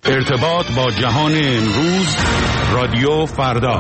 ارتباط با جهان امروز، رادیو فردا.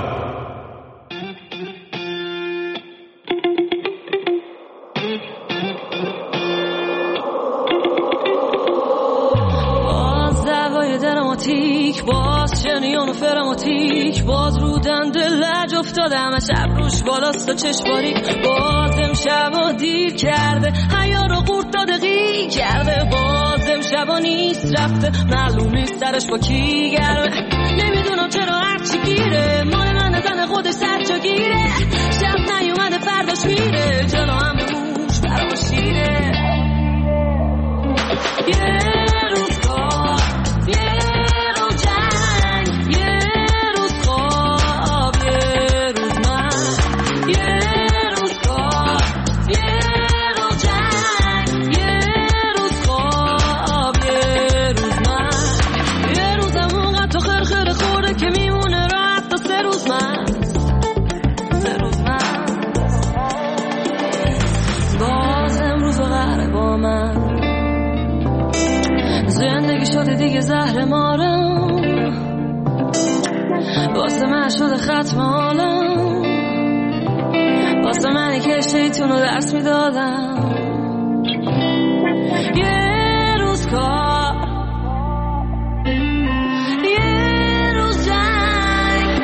باز دوای دراماتیک، باز شنیان و فراماتیک، باز رودن دل لج افتاده همه شب روش بالاست و چشماری. باز امشبا دیر کرده حیا رو قورت داده غیر کرده. باز امشبا نیست رفته معلوم نیست سرش با کی گرمه. نمیدونم چرا هرچی گیره مال من زن خودش سر جا گیره. شب نیومده فرداش میره جلو هم موش برا شیره. یه روز کار یه روز جنگ یه روز خواب یه روز من. یه روز کار یه روز جنگ یه روز خواب یه روز من. یه روزم اونقدر تو خرخره خورده که میمونه راحت تا 3 روز من. 3 روز من باز امروز قهره با من. زندگی شده دیگه زهر مارم، واسه من شده ختم حالم، واسه منی که شیطون رو درس میدادم. یه روز کار یه روز جنگ.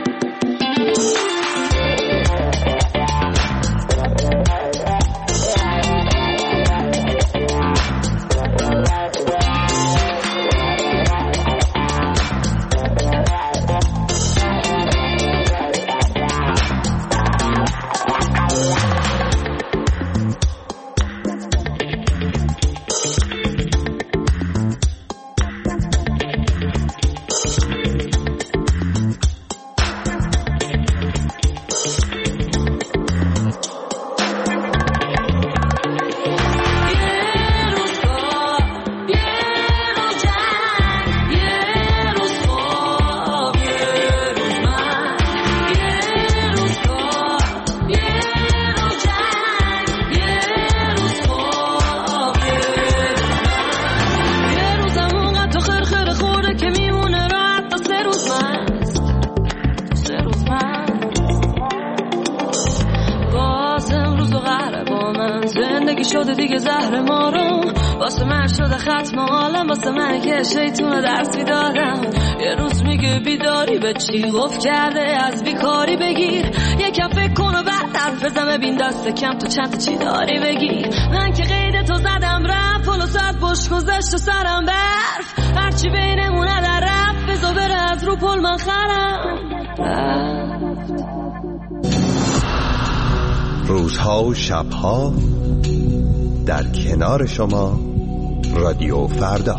شده دیگه زهر مارم، واسه من شده ختم حالم، واسه من که شیطون درس میدادم. یه روز میگه بیداری به چی گفت کرده از بیکاری بگیر. یکم فکر کن و بعد حرف بزن ببین دست کم تو چند چی داری بگیر. من که قید تو زدم رفت پلو ساعت بش گذشت و سرم برف. هرچی بینمونه در رفت بزا بره از رو پل من خرم. روزها و شبها در کنار شما، رادیو فردا.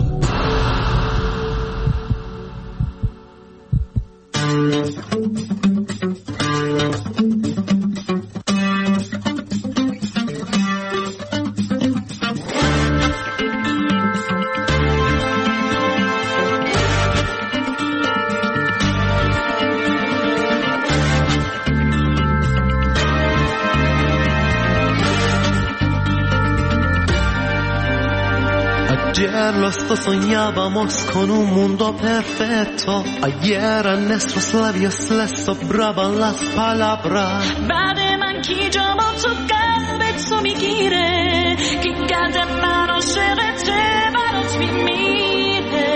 Lo sto sognavamos con un mondo perfetto. Ayer a nuestros labios les sobraban las palabras. بعد من کی جامم تو قلبت تو میگیره که قد من عاشقته برات میمیره.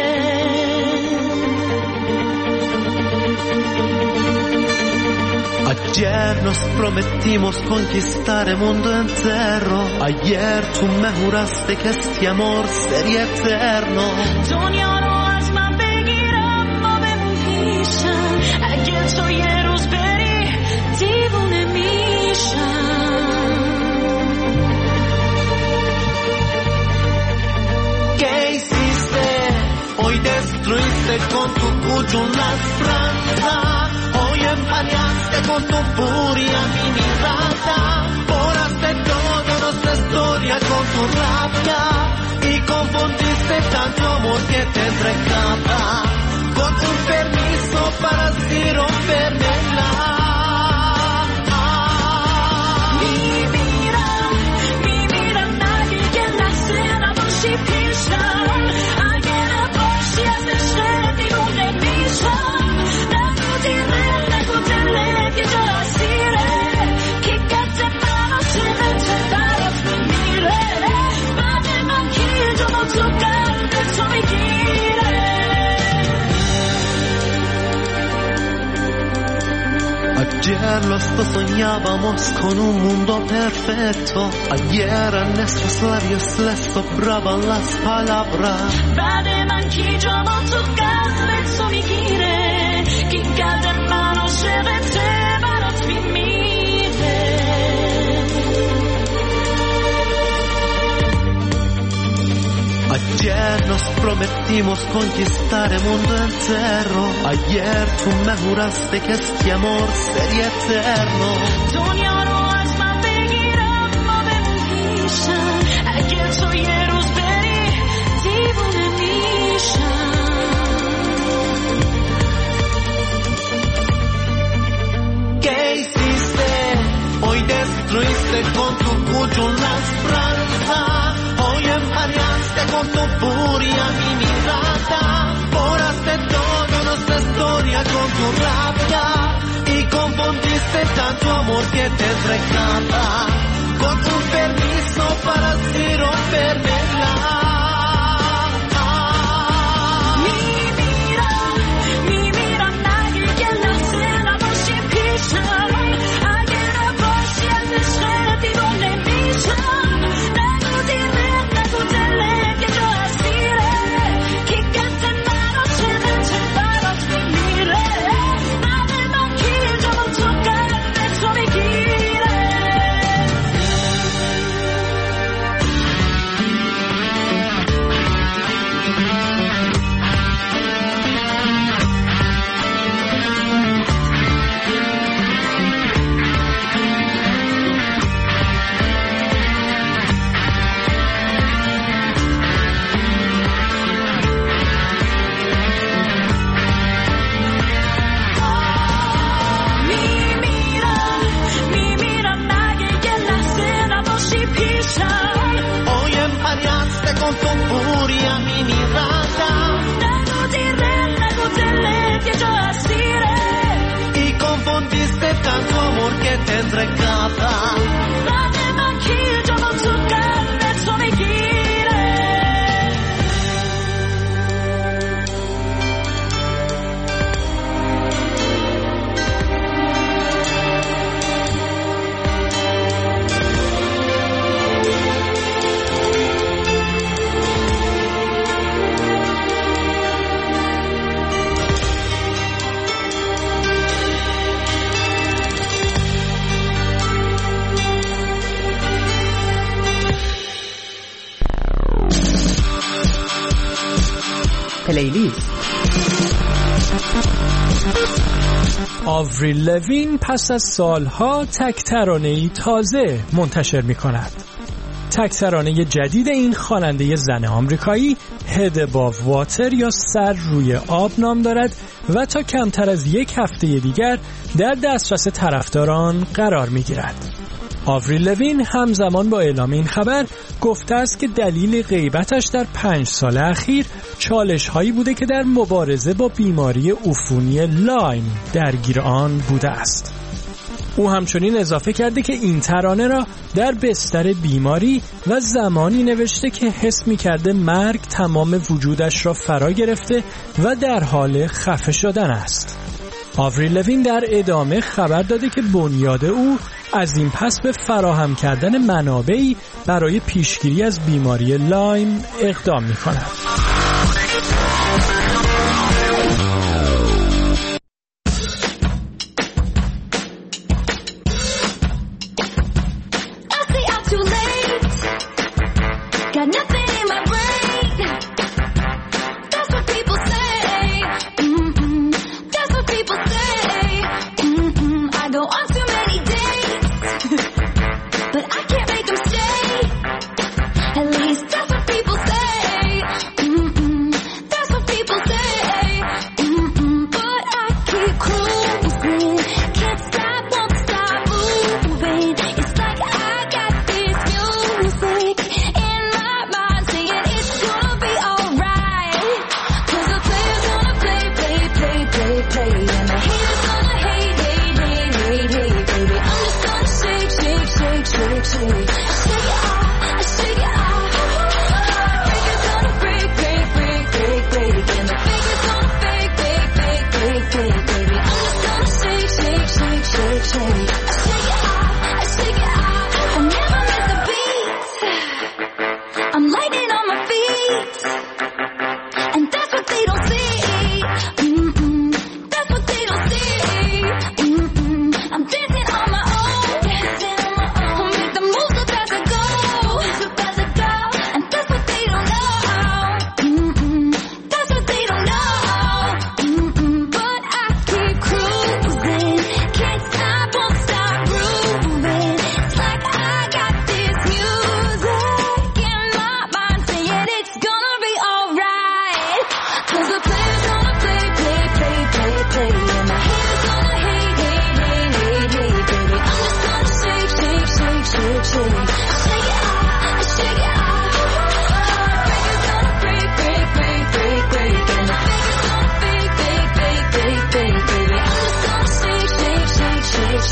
Ayer nos prometimos conquistar el mundo entero. Ayer tú me juraste que este amor sería eterno. دنیا رو از من بگیرم ما بمون پیشم. اگه تو یه روز بری دیوونه میشم. ¿Qué hiciste? Hoy destruiste con tu puño la esperanza. Hoy empañaste con tu furia mi mirada. Borraste toda nuestra historia con tu rabia. Y confundiste tanto amor que te entregaba. Con un permiso para así rompérmela. Mi vida nadie que la cena por si piensa. Alguien a por si hace Ayer los dos soñábamos con un mundo perfecto. Ayer a nuestros labios les sobraban las palabras. بعد من کی جامو تو قلبت تو میگیره کی قلب من عاشقته برات میمیره. Ayer nos prometimos conquistar el mundo entero. Ayer tú me juraste que este amor sería eterno. دنیا رو از من بگیرم ما بمون پیشم. اگه تو یه روز بری دیوونه میشم. ¿Qué hiciste? Hoy destruiste con tu puño la esperanza. Hoy empañaste con tu furia mi mirada. Borraste toda nuestra historia con tu rabia. Y confundiste tanto amor que te entregaba. Con tu permiso para así rompermela. Mi mira nadie que la cena no se pisa. Ayer a vos y al deseo divone misa. Con tu furia mi mirada. Y confundiste tanto amor que te entregaba. پلیلیست. آوریل لوین پس از سالها تک ترانه‌ای تازه منتشر می‌کند. تک ترانه جدید این خواننده زن آمریکایی هد اباو واتر یا سر روی آب نام دارد و تا کمتر از یک هفته دیگر در دسترس طرفداران قرار می‌گیرد. آوریل لوین همزمان با اعلام این خبر گفته است که دلیل غیبتش در 5 سال اخیر چالش‌هایی بوده که در مبارزه با بیماری عفونی لایم درگیر آن بوده است. او همچنین اضافه کرده که این ترانه را در بستر بیماری و زمانی نوشته که حس می‌کرده مرگ تمام وجودش را فرا گرفته و در حال خفه شدن است. آوریل لوین در ادامه خبر داده که بنیاد او از این پس به فراهم کردن منابعی برای پیشگیری از بیماری لایم اقدام می‌کند. At least that's what people say. That's what people say.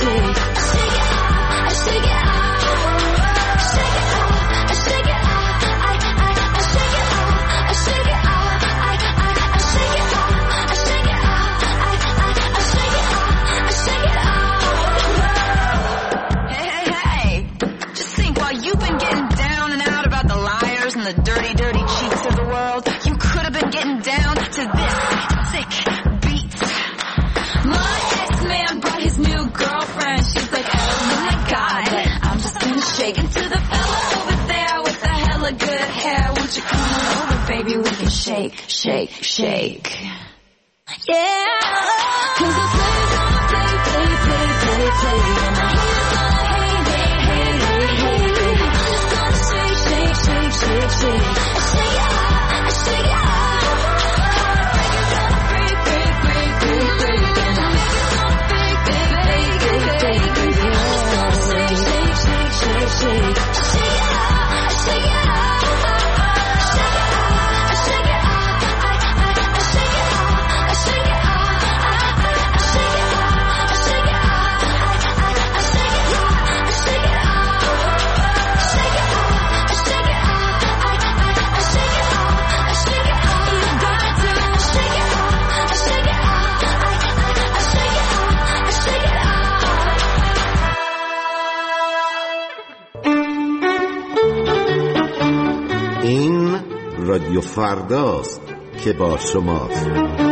Shake, shake, shake. Yeah. 'Cause the play's gonna play, play, play, play, play. And the haters gonna hate, hate, hate, hate, hate, hate. Just gonna shake, shake, shake, shake, shake. Shake it out, shake it out. Breakers gonna break, break, break, break, break. And the makers gonna break, break, break, break, break, break. Just gonna shake, shake, shake, shake, shake. Shake it out, shake it out. رادیو فرداست که با شماست.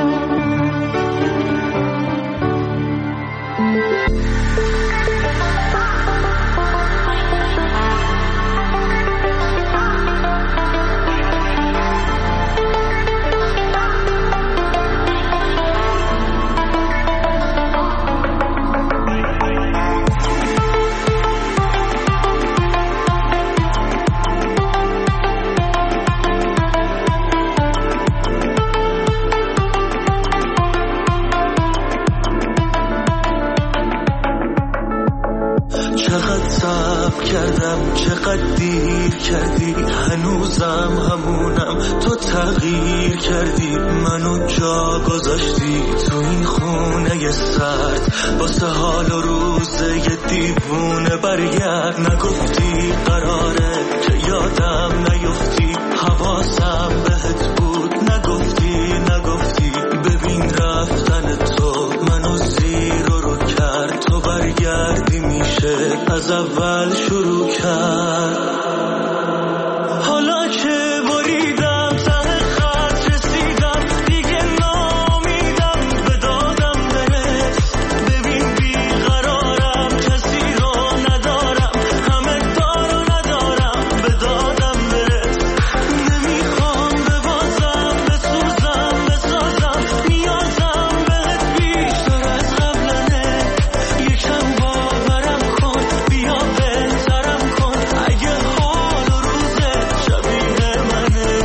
چقدر دیر کردی هنوزم همونم تو تغییر کردی منو جا گذاشتی تو این خونه سرد واسه حال و روزه یه دیوونه برگرد نگفتی قراره که یادم نیفتی حواسم بهت بود نگفتی ببین رفتن تو منو زیر رو کرد تو برگردی میشه از اول شروع کرد حالا که بریدم ته خط رسیدم دیگه نامیدم به دادم برس ببین بیقرارم کسی رو ندارم همه دارو ندارم به دادم برس نمیخوام ببازم بسازم نیازم بهت بیشتر از قبلنه یکم باورم کن بیا بهترم کن اگه حال و روزت شبیه منه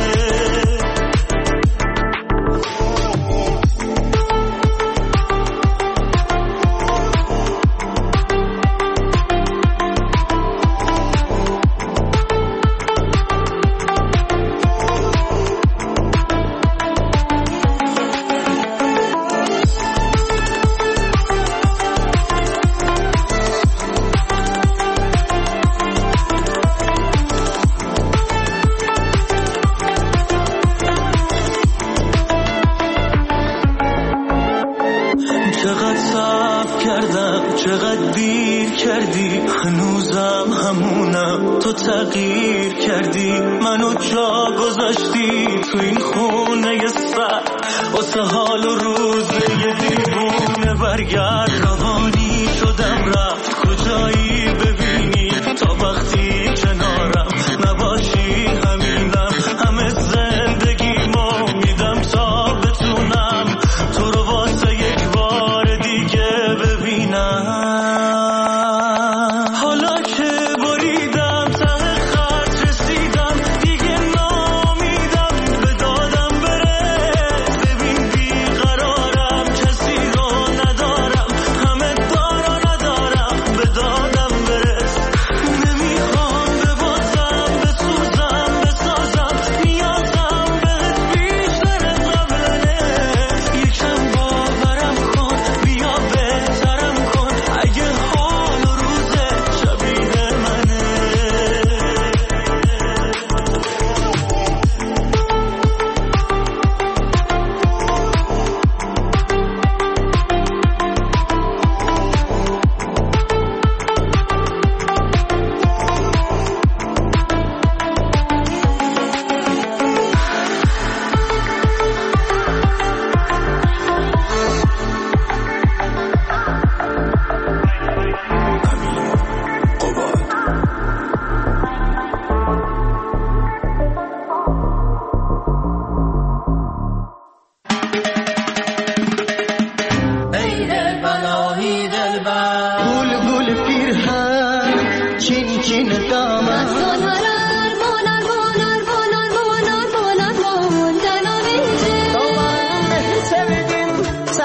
چقدر صبر کردم چقدر دیر کردی هنوزم همونم تو تغییر کردی منو جا گذاشتی تو این خونه سرد واسه حال و روزه یه دیوونه برگرد روانی شدم رفت کجایی ببینی تا وقتی کنارم نباشی همینم همه زندگیمو میدم تا بتونم تو رو واسه یک بار دیگه ببینم حالا که بریدم ته خط رسیدم دیگه نامیدم به دادم برس ببین بیقرارم کسی رو ندارم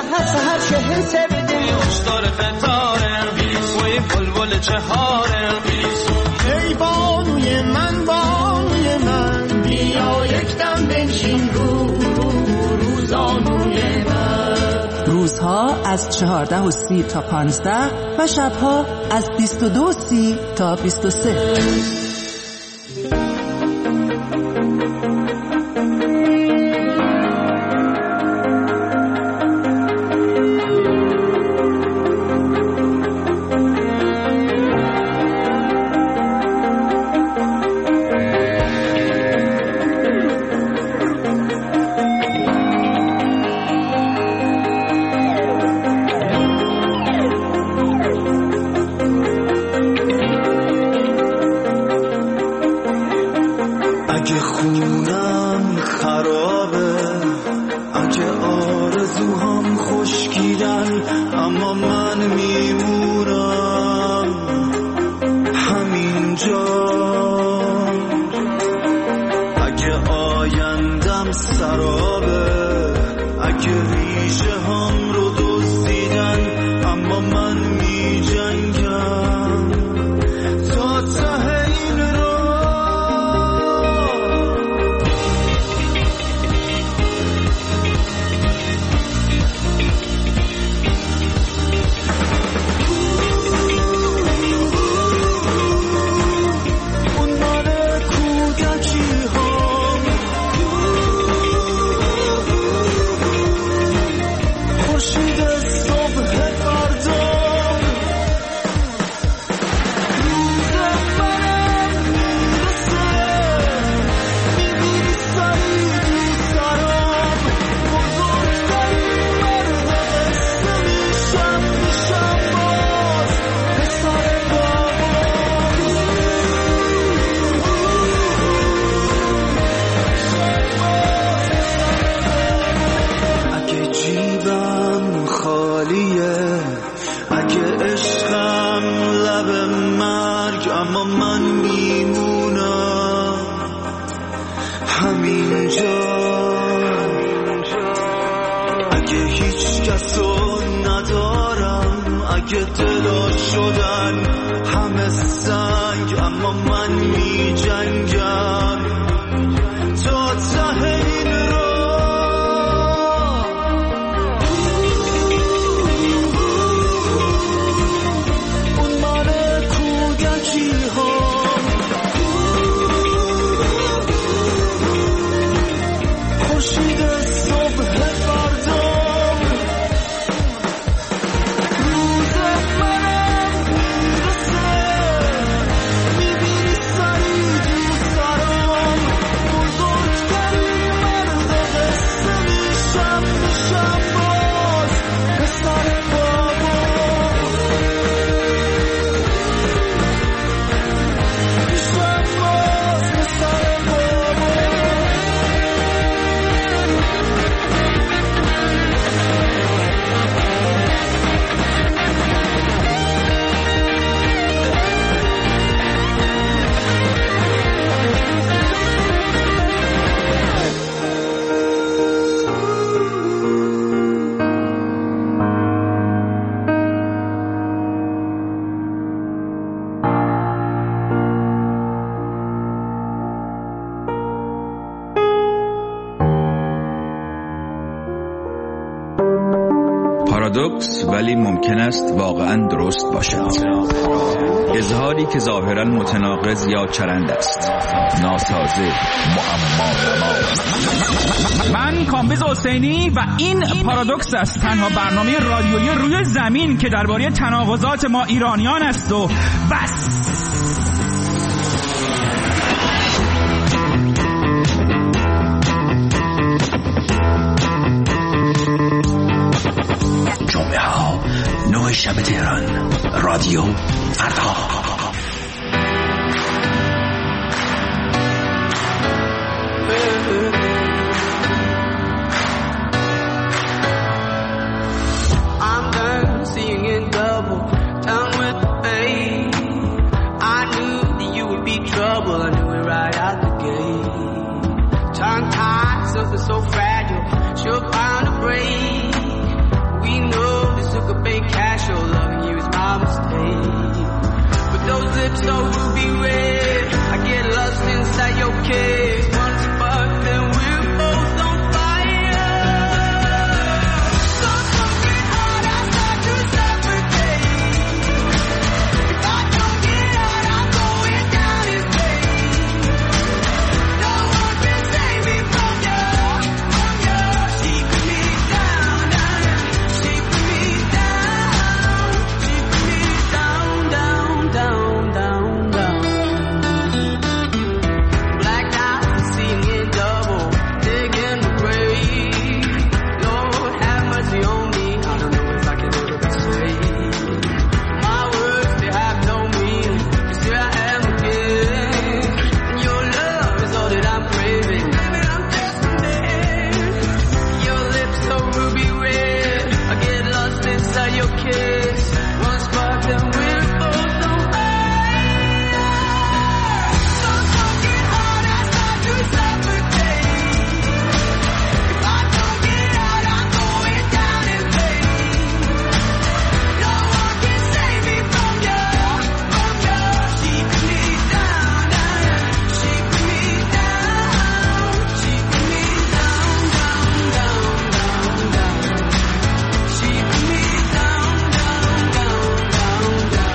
سهر شهر سبده یوشدار قطاره و این بلبل چهاره ای بانوی من بیا یک دم بنشین روزانوی من. روزها از 14:30 تا 15 و شبها از 22:30 تا 23. پارادوکس ولی ممکن است واقعا درست باشد. اظهاری که ظاهرا متناقض یا چرند است، ناسازه، معما. من کامبیز حسینی و این پارادوکس است، تنها برنامه رادیویی روی زمین که درباره تناقضات ما ایرانیان است و بس. جمعه ها 9 شب تهران، رادیو فردا. I'm done seeing in double, done with the pain. I knew that you would be trouble, I knew it right out the gate. Tongue tied, something so fragile, sure bound to break. We fake cash or loving you is my mistake. But those lips so ruby red, I get lost inside your kiss. One spark, then we're both on fire. So fucking hard, I start to suffocate. If I don't get out, I'm going down in flames. No one can save me from you, from you. She put me down, she put me down, she put me down, down, down, down, down. Blacked out and seeing it double, digging the grave. Lord have mercy on me, I don't know if I can ever be saved. My words, they have no meaning, 'cause here I am again. And your love is all that I'm craving. Baby, I'm destined. Your lips so ruby red, I get lost inside your kiss. One spark, then we're both on fire. So fucking hard, I start to suffocate. If I don't get out, I'm going down in flames. No one can save me from you, from you. She put me down, she put me down, she put me down, down, down, down, down. She put me down, down, down, down, down.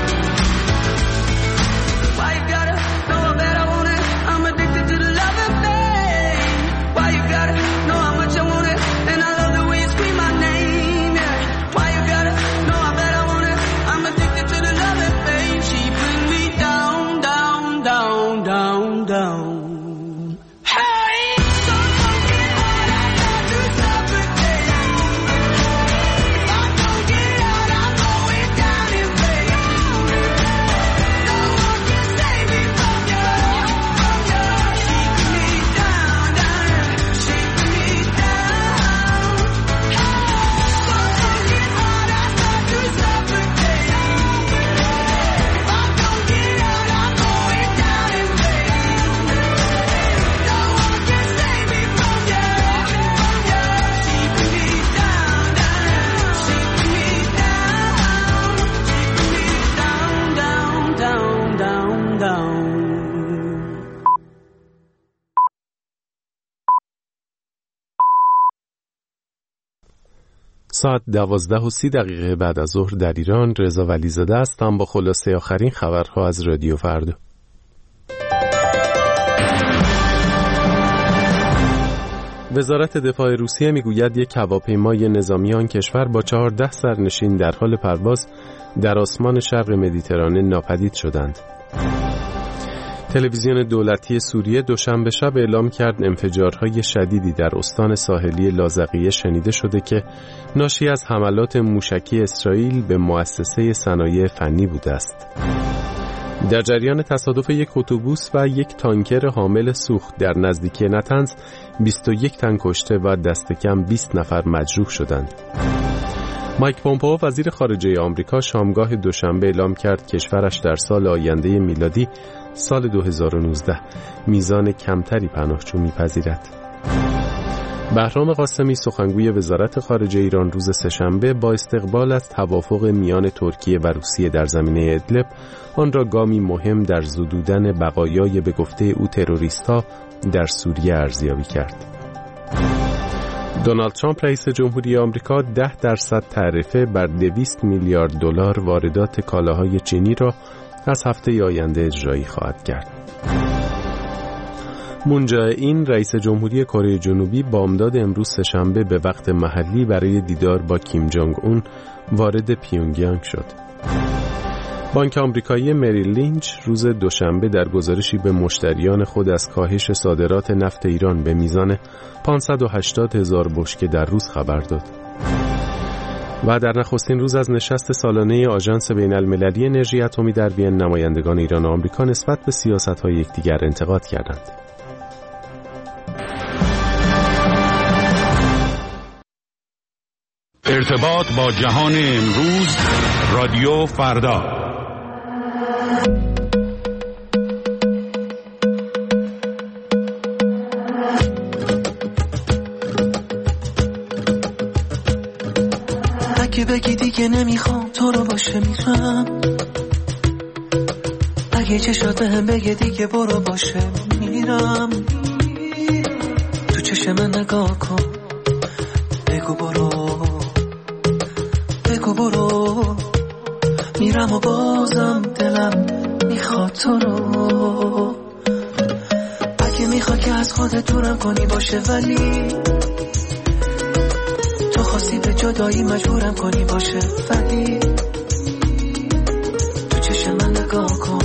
Why you gotta know how bad I want it? I'm addicted to the love and pain. Why you gotta know how much I want it? And I love the way you scream my name, yeah. Why you gotta know how bad I want it? I'm addicted to the love and pain. She bring me down, down, down, down, down. Hey! So fucking hard, I start to suffocate. If I don't get out, I'm going down in flames. No one can save me from you, from you. She put me down, she put me down. So fucking hard, I start to suffocate. If I don't get out, I'm going down in flames. No one can save me from you, from you. She put me down, she put me down, she put me down, down, down, down. ساعت 12:30 بعد از ظهر در ایران. رضا ولیزاده هستم با خلاصه آخرین خبرها از رادیو فردا. وزارت دفاع روسیه میگوید یک هواپیمای نظامی آن کشور با 14 سرنشین در حال پرواز در آسمان شرق مدیترانه ناپدید شدند. تلویزیون دولتی سوریه دوشنبه شب اعلام کرد انفجارهای شدیدی در استان ساحلی لاذقیه شنیده شده که ناشی از حملات موشکی اسرائیل به مؤسسه صنایع فنی بوده است. در جریان تصادف یک اتوبوس و یک تانکر حامل سوخت در نزدیکی نتنز 21 تن کشته و دست کم 20 نفر مجروح شدند. مایک پومپئو وزیر خارجه آمریکا شامگاه دوشنبه اعلام کرد کشورش در سال آینده میلادی سال 2019 میزان کمتری پناهجو میپذیرد. بهرام قاسمی سخنگوی وزارت خارجه ایران روز سه‌شنبه با استقبال از توافق میان ترکیه و روسیه در زمینه ادلب آن را گامی مهم در زدودن بقایای به گفته او تروریست‌ها در سوریه ارزیابی کرد. دونالد ترامپ رئیس جمهوری آمریکا 10% تعرفه بر 200 میلیارد دلار واردات کالاهای چینی را از هفته آینده اجرایی خواهد کرد. مون جه-این رئیس جمهوری کره جنوبی بامداد امروز سه‌شنبه به وقت محلی برای دیدار با کیم جونگ اون وارد پیونگیانگ شد. بانک آمریکایی مریل لینچ روز دوشنبه در گزارشی به مشتریان خود از کاهش صادرات نفت ایران به میزان 580,000 بشکه در روز خبر داد. و در نخستین روز از نشست سالانه آژانس بین‌المللی انرژی اتمی در وین نمایندگان ایران و آمریکا نسبت به سیاست‌های یکدیگر انتقاد کردند. ارتباط با جهان امروز، رادیو فردا. اگه بگی دیگه نمیخوام تو رو باشه میرم، اگه چشات بهم بگه دیگه برو باشه میرم، تو چشم من نگاه کن بگو برو میرم و بازم دلم میخواد تو رو. اگه میخواد که از خودت دورم کنی باشه، ولی تو خواستی به جدایی مجبورم کنی باشه، ولی تو چشم من نگاه کن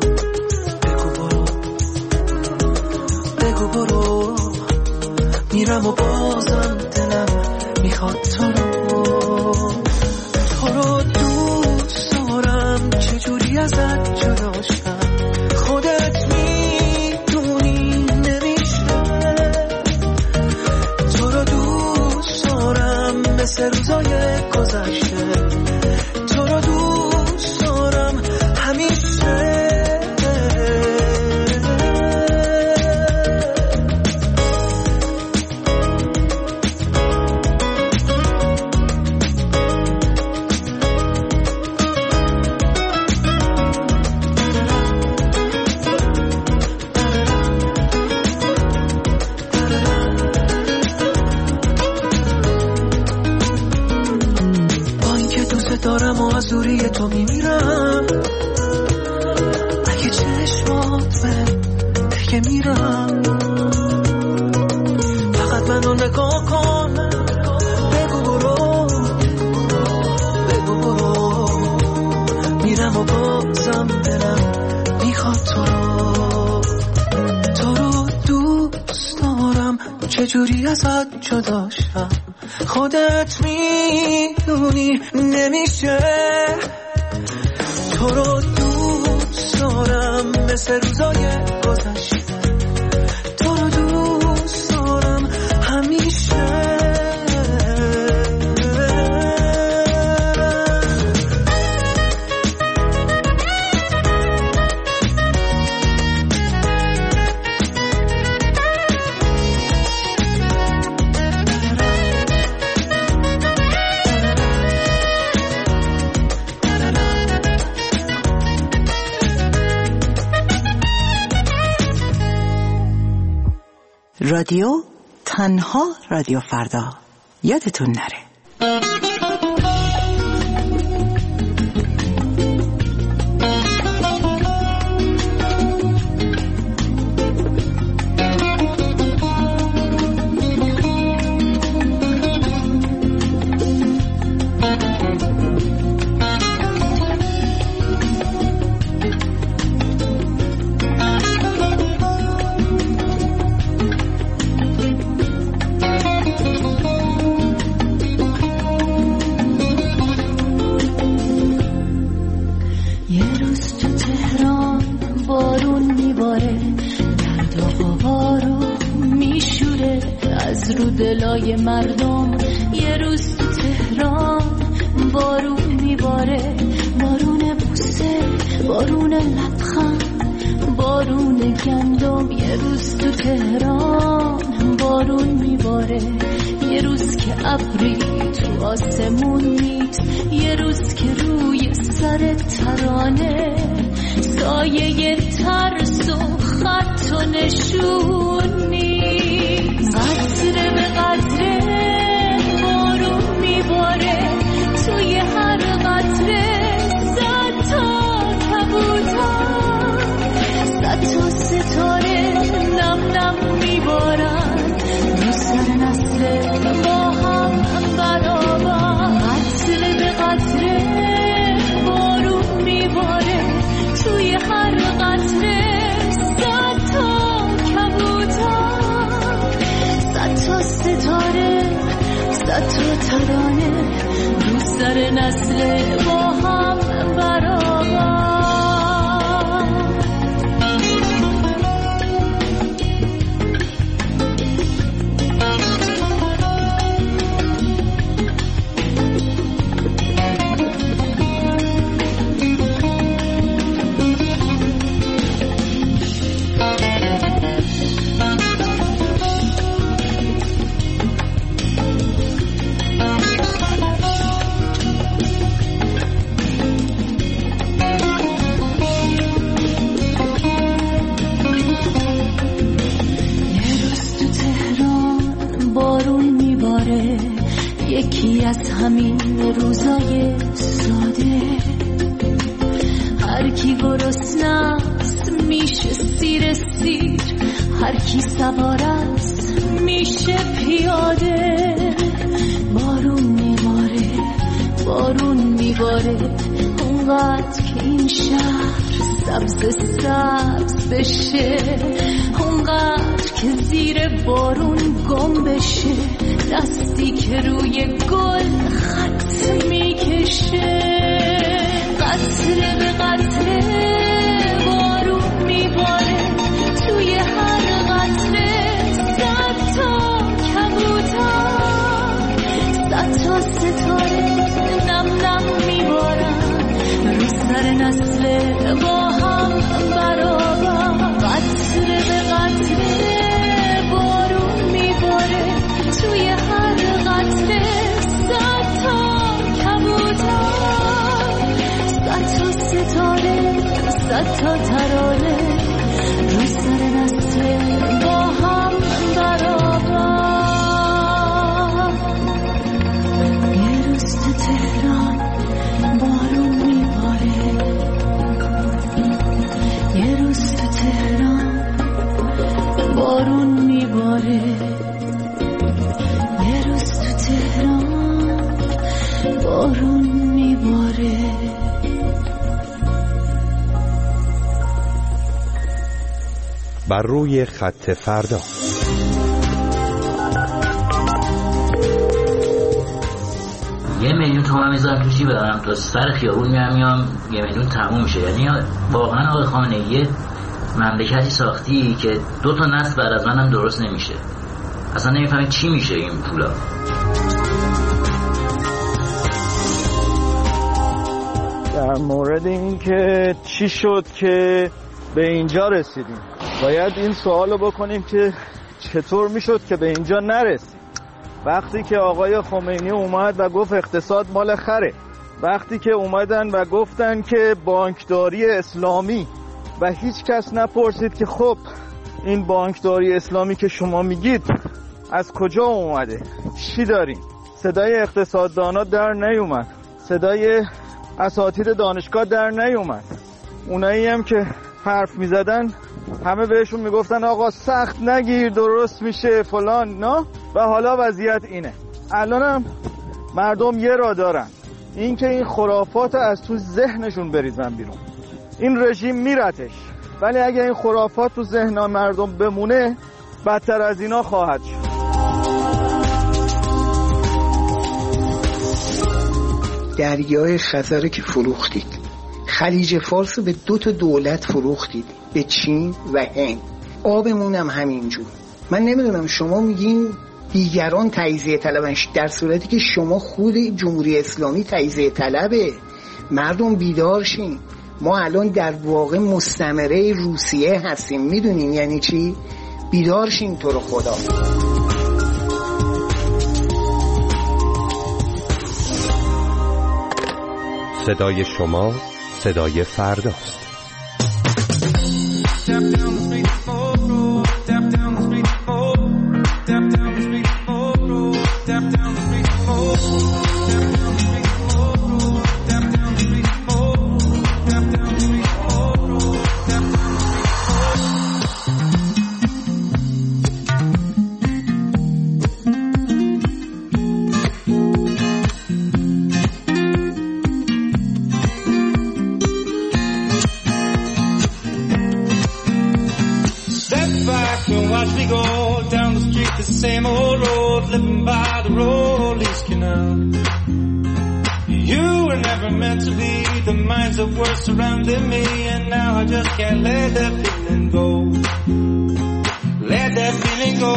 بگو برو میرم و بازم دلم میخواد تو رو دوست دارم، چجوری ازت جدا شم خودت میدونی نمیشه، تو رو دوست دارم مثل روزای گذشته، تو رو دوست دارم همیشه. دارم و از دوری تو میمیرم، اگه چشمات بگه میرم، فقط منو نگاه کن بگو برو میرم و بازم دلم میخواد تو رو دوست دارم، چجوری ازت جدا شم خودت میدونی نمیشه، تو رو دوست دارم مثل روزای گذشته، تو رو دوست دارم همیشه. رادیو تنها رادیو فردا، یادتون نره. دلای مردم یه روز تو تهران بارون میباره، بارون بوسه، بارون لبخند، بارون گندم. یه روز تو تهران بارون میباره، یه روز که ابری تو آسمون نیست، یه روز که روی سر ترانه سایه ترس و خط و نشون نیست. قطره به قطره بارون میباره، توی هر قطره صد تا کبوتر، صد تا ستاره نم نم میبارن رو سر نسل با هم برابر. قطره به قطره بارون میباره، توی هر قطره صد تا کبوتر، صد تا ستاره، صد تا ترانه رو سر نسل با هم برابر. یکی از همین روزای ساده هر کی گرسنه‌ست میشه سیر سیر، هر کی سوار است میشه پیاده. بارون میباره بارون میباره اونقدر که این شهر سبز سبز بشه، اونقدر که زیر بارون گم بشه، دستی که روی گل خط میکشه. قطره به قطره بارون میباره، توی هر قطره 100 تا کبوتر، 100 تا ستاره نم نم میبارن رو سر نسل با هم برابر. قطره به قطره بارون میباره، توی هر قطره 100 تا کبوتر، 100 تا ستاره 100 تا ترانه رو سر نسل با هم برابر. یه روز تو تهران بارون میباره، یه روز تو تهران بارون میباره، یه روز تو تهران بارون میباره. بر روی خط فردا. یه میلیون تومان میذارم توشی برم تا سر خیابون میام 1 میلیون تموم میشه. یعنی واقعا آقای خامنه‌ای مملکتی ساختی که 2 تا نسل بعد از منم درست نمیشه. اصلا نمیفهمی چی میشه این پولا. در مورد این که چی شد که به اینجا رسیدیم، باید این سوالو بکنیم که چطور میشد که به اینجا نرسیم. وقتی که آقای خمینی اومد و گفت اقتصاد مال خره، وقتی که اومدن و گفتن که بانکداری اسلامی و هیچ کس نپرسید که خب این بانکداری اسلامی که شما میگید از کجا اومده، چی داریم؟ صدای اقتصاددانا در نیومد، صدای اساتید دانشگاه در نیومد. اونایی هم که حرف میزدن همه بهشون میگفتن آقا سخت نگیر درست میشه فلان نه. و حالا وضعیت اینه. الانم مردم یه را دارن، این که این خرافات از تو ذهنشون بریزن بیرون. این رژیم میرتش، ولی اگه این خرافات تو ذهن مردم بمونه بدتر از اینا خواهد شد. دریای خزر که فروختید، خلیج فارس به 2 تا دولت فروختید، به چین و هند. آبمون هم همینجور. من نمیدونم شما میگین دیگران تجزیه طلبن، در صورتی که شما خود جمهوری اسلامی تجزیه طلبه. مردم بیدار شین. ما الان در واقع مستعمره روسیه هستیم. میدونین یعنی چی؟ بیدار شین تو رو خدا. صدای شما صدای فرداست. Watch me go down the street, the same old road, living by the Rollies Canal. You were never meant to be the minds that were surrounding me, and now I just can't let that feeling go. Let that feeling go.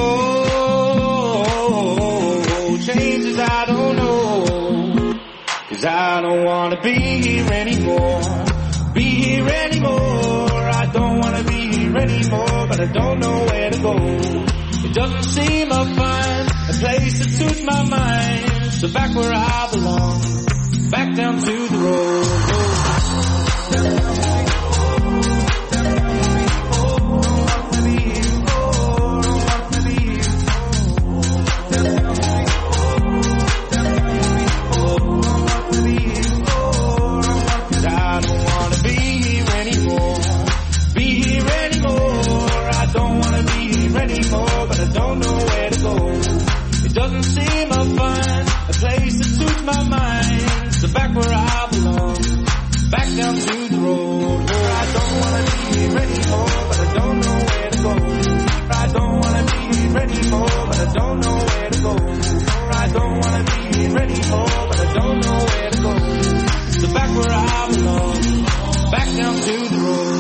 Changes I don't know, 'cause I don't wanna be here anymore. Be here anymore. I don't wanna be here anymore, but I don't know where to go. It doesn't seem I'll find a place that suits my mind. So back where I belong, back down to the road. back where I belong, back down to the road where I don't wanna be here anymore, but I don't know where to go. I don't wanna be here anymore, but I don't know where to go. I don't wanna be here anymore, but I don't know where to go. So back where I belong, back down to the road.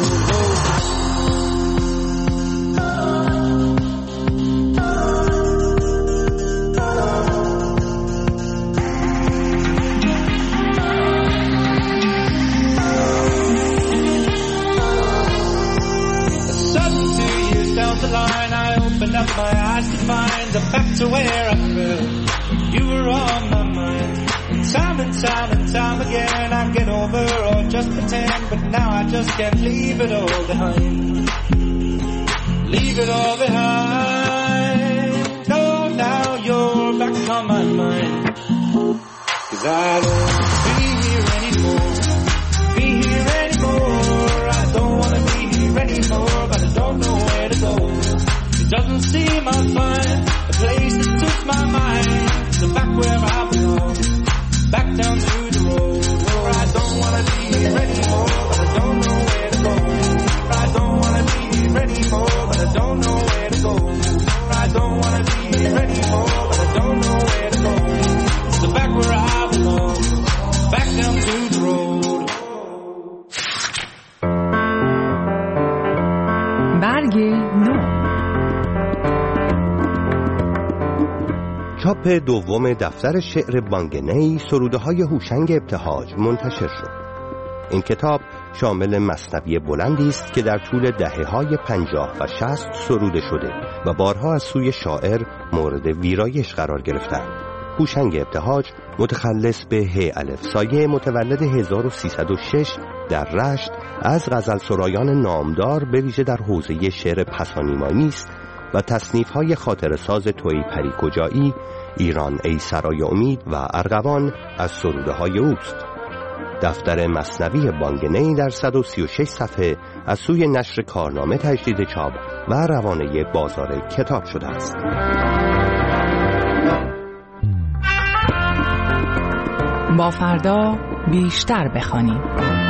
The line, I opened up my eyes to find I'm back to where I fell. You were on my mind, and time again I get over or just pretend, but now I just can't leave it all behind. Leave it all behind. Oh, now you're back on my mind, 'cause I don't wanna be here anymore, be here anymore. I don't wanna be here anymore, but I don't know where to go. It doesn't seem I'll find a place that suits my mind. So back where I belong, back down to the road where I don't wanna be here anymore, but I don't know where to go. I don't wanna be here anymore, but I don't know where to go. I don't wanna be here anymore, but I don't know where to go. So back where I belong, back down to the road. برگ نو. چاپ دوم دفتر شعر بانگنی سروده‌های هوشنگ ابتهاج منتشر شد. این کتاب شامل مثنوی بلندی است که در طول دهه‌های 50 و 60 سروده شده و بارها از سوی شاعر مورد ویرایش قرار گرفتند. هوشنگ ابتهاج متخلص به ه الف سایه متولد 1306 در رشت از غزلسرایان نامدار به ویژه در حوزه شعر پسانیمانی است و تصنیف‌های خاطره‌ساز تویی پری کجایی، ایران ای سرای امید و ارغوان از سروده‌های اوست. دفتر مثنوی بانگنی در 136 صفحه از سوی نشر کارنامه تجدید چاپ و روانه بازار کتاب شده است. با فردا بیشتر بخوانیم.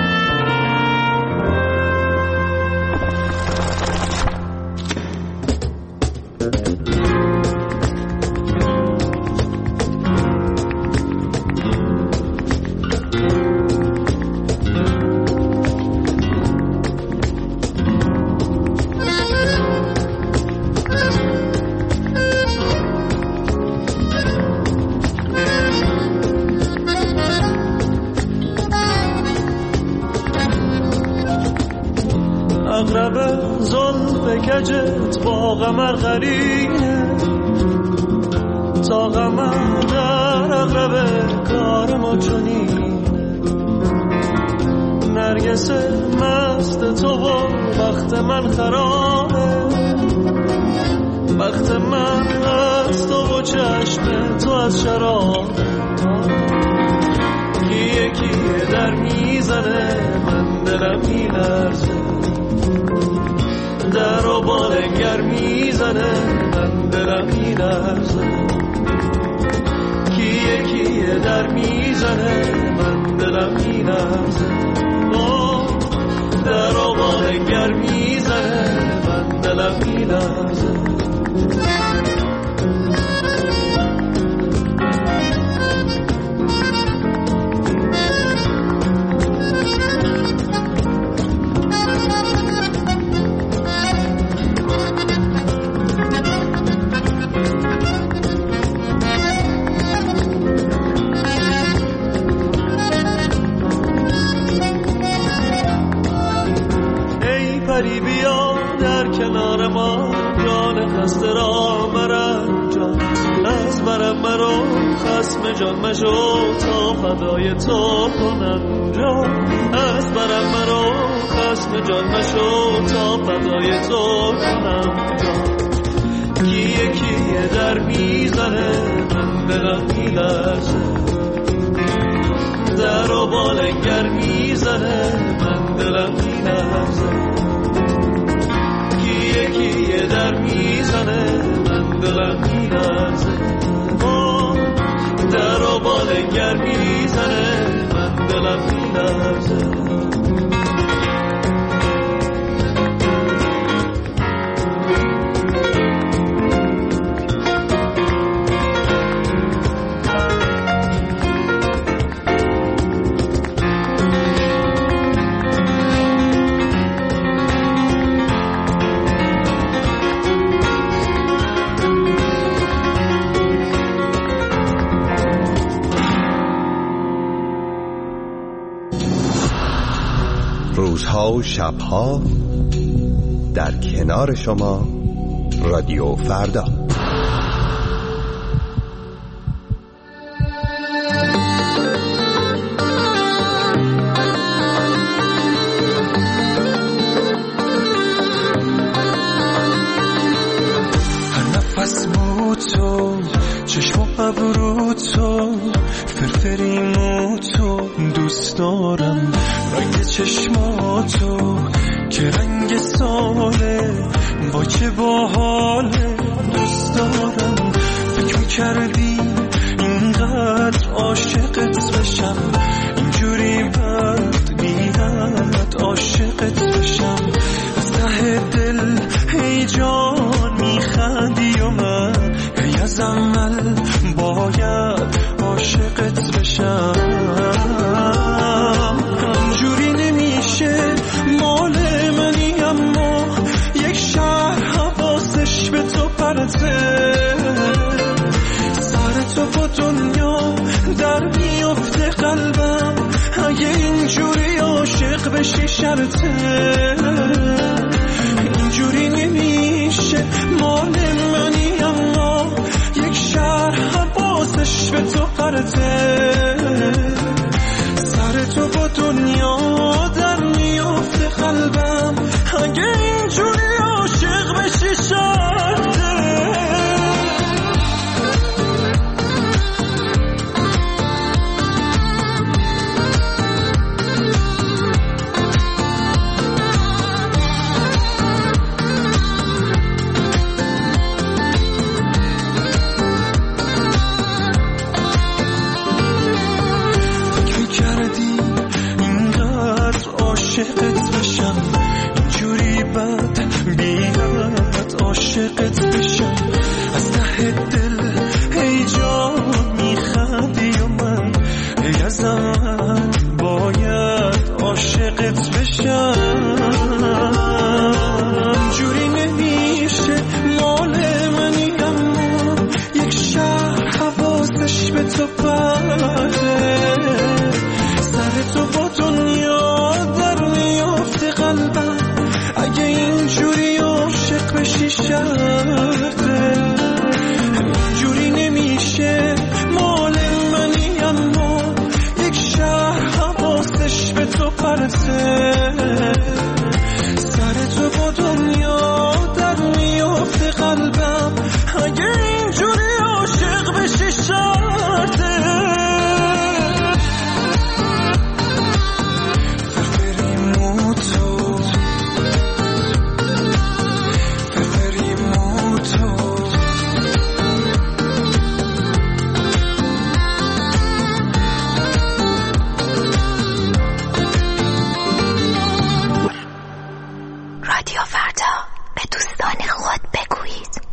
کجت با قمر قرینه تا قمر در اغرب کار ما چنینه نرگس مست تو و وقت من خرابه وقت من از تو و چشم تو از شراب یکی در میزنه من دلم میلرزه در و بالنگر میزنه من دلم میلرزه کیه در میزنه من دلم میلرزه در و بالنگر میزنه من دلم میلرزه بیا در کنار ما جان خسته را مرنجان از برم مرو خسم جان مشو تا فدای تو کنم جان از برم مرو خسم جان مشو تا فدای تو کنم جان کیه در میزنه من دلم میلرزه در و بالنگر میزنه من دلم میلرزه کیه در میزنه من دلم میلرزه در و بالنگر میزنه میلرزه. روزها و شبها در کنار شما رادیو فردا. هر نفس بود تو، چشم و ابرو تو، فرفریمو تو دوست دارم. رنگ چشماتو که رنگ ساله، با چه باحاله دوست دارم. فکر میکردی اینقدر عاشقت بشم، اینجوری بد بی‌حد عاشقت بشم. از ته دل هی جان میخندی و من هی از عمل باید عاشقت بشم. همجوری نمیشه، مال منی اما یک شهر حواسش به تو پرته. سر تو با دنیا در میفته قلبم، اگه اینجوری عاشق بشی شرطه. اینجوری نمیشه، مال منی اما یک شهر حواسش به تو پرته. سر تو با دنیا در میفته قلبم، اگه اینجوری عاشق بشی شرطه. عاشقت بشم، اینجوری بد بی‌حد عاشقت بشم. از ته دل هی جان میخندی و من هی از عمل باید عاشقت بشم. اینجوری نمیشه، مال منی اما یک شهر حواسش به تو پرده. سر تو با دنیا در میفته قلبم، اگه اینجوری عاشق بشی شرطه. اینجوری نمیشه، مال منی اما یک شهر حواسش به تو پرته. سر تو با دنیا در میفته قلبم، اگه اینجوری عاشق بشی شرطه. رادیو فردا، به دوستان خود بگویید.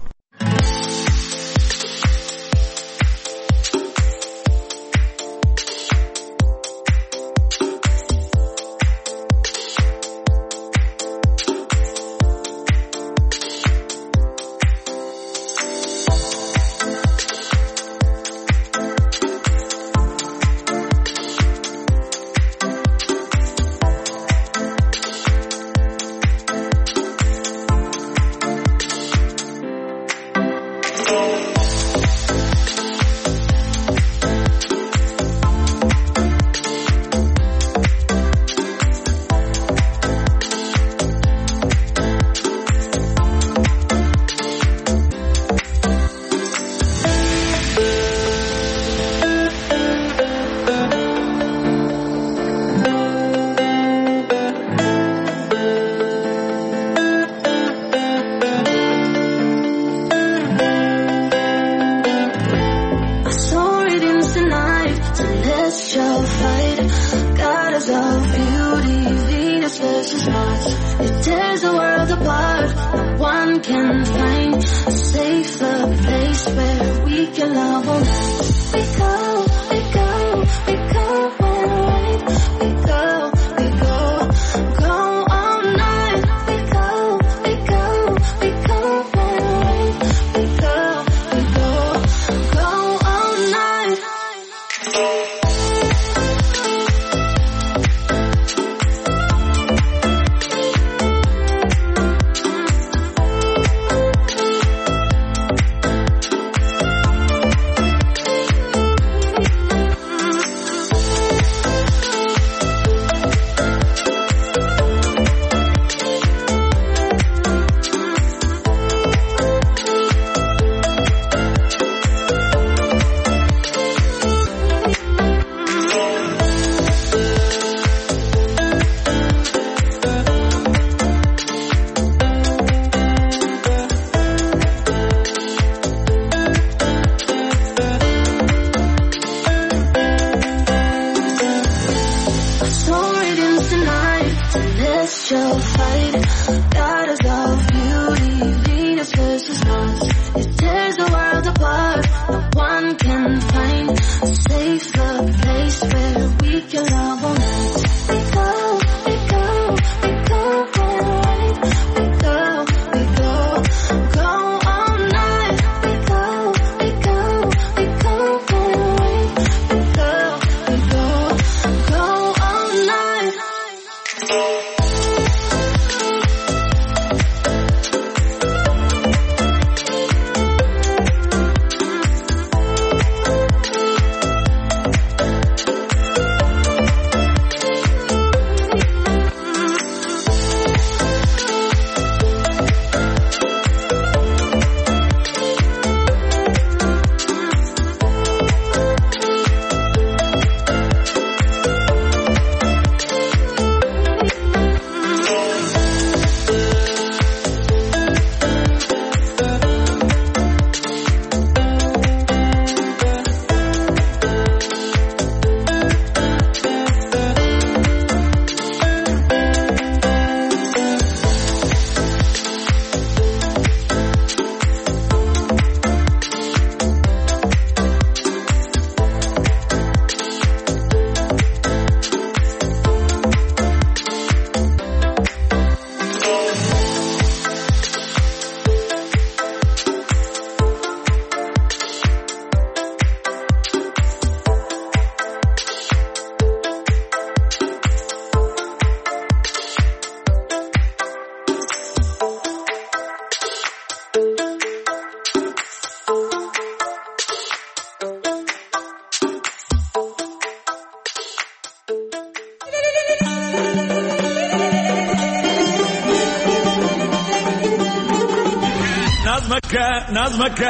نظمك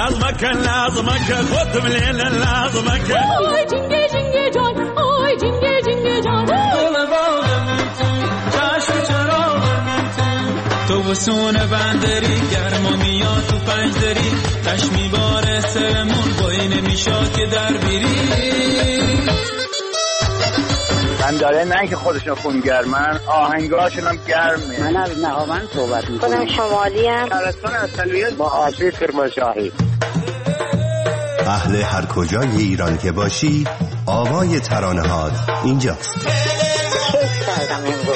لازمك خذ من الليل لازمك اوی جنگه جنگه جان اوی جنگه جنگه جان دل باغم چشم چراغم تو وسون بندری گرما میاد تو پنجدری تش میباره سرمون بایی نمیشاد که در بیری من داره نه که خودشون خونگرمن آهنگاشون هم گرمه. من از نهاوند صحبت میکنم. خودم شمالی هم شهرستان اصلیت با آشی کرمانشاهی. اهل هر کجای ایران که باشی آوای ترانه‌هات اینجاست. کیف کردم امروز.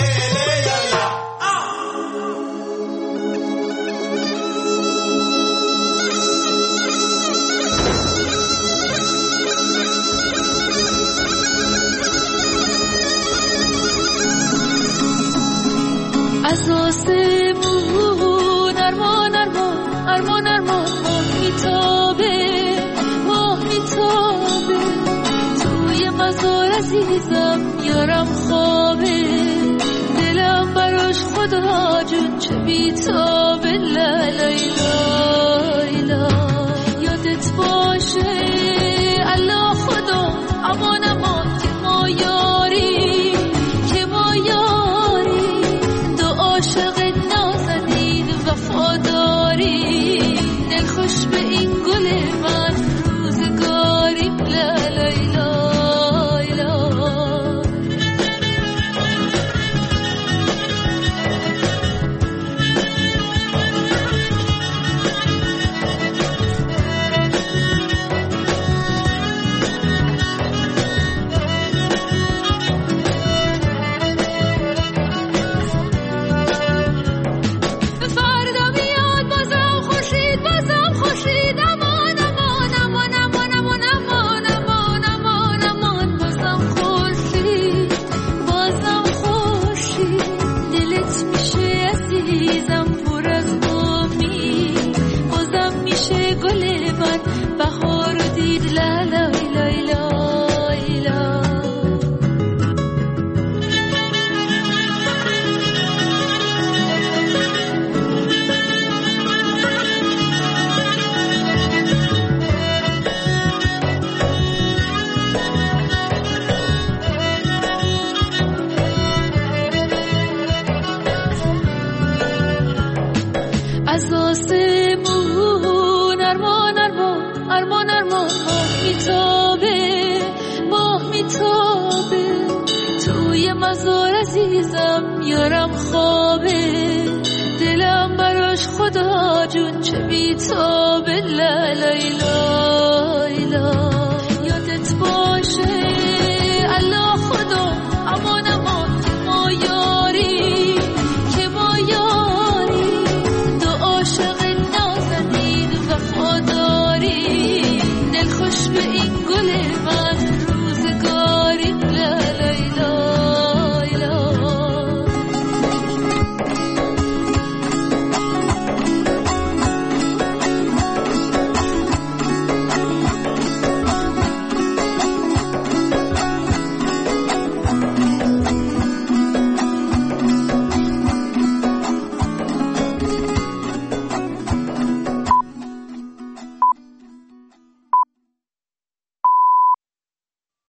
از آسمون ارمان ارمان ارمان ارمان ماه میتابه توی مزار عزیزم یارم خوابه دلم براش خدا جون چه بیتابه لیلا یادت باشه الله خدا امان امان که ما یاری عاشق نازنین وفاداری دل خوش به این گل من روزگاری لا لیلا میارم خوابه دلم براش خدا جون چه بیتابه لیلا